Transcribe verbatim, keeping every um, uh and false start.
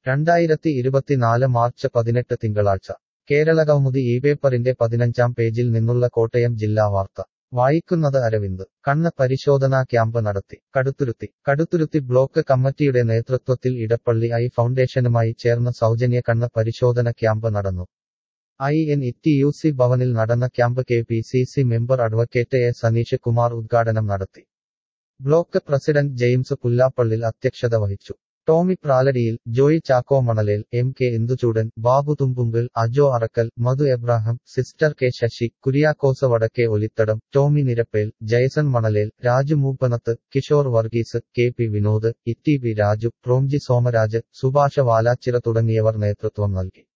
രണ്ടായിരത്തി ഇരുപത്തിനാല് മാർച്ച് പതിനെട്ട് തിങ്കളാഴ്ച കേരളകൗമുദി ഈ പേപ്പറിന്റെ പതിനഞ്ചാം പേജിൽ നിന്നുള്ള കോട്ടയം ജില്ലാ വാർത്ത വായിക്കുന്നത് അരവിന്ദ് കണ്ണ് പരിശോധനാ ക്യാമ്പ് നടത്തി കടുത്തുരുത്തി കടുത്തുരുത്തി ബ്ലോക്ക് കമ്മിറ്റിയുടെ നേതൃത്വത്തിൽ ഇടപ്പള്ളി ഐ ഫൗണ്ടേഷനുമായി ചേർന്ന് സൗജന്യ കണ്ണ് പരിശോധന ക്യാമ്പ് നടന്നു. I N T U C സി ഭവനിൽ നടന്ന camp K P C C member advocate A Saneesh Kumar ഉദ്ഘാടനം നടത്തി. ബ്ലോക്ക് പ്രസിഡന്റ് ജെയിംസ് പുല്ലാപ്പള്ളിൽ അധ്യക്ഷത വഹിച്ചു. Tomy Pralatiyil, Joy Chacko Manalel, M K Induchoodan, Babu Thumpunkal, Ajo Arackal, Madhu Abraham, sister K Sasi, Kuriakose Vadakke Olithadam, Tomy Nirappel, Jaison Manalel, Raju Moopanath, Kishore Varghese, K P Vinod, E T B Raju, Promji Somaraj, Subhash Valachira തുടങ്ങിയവർ നേതൃത്വം നൽകി.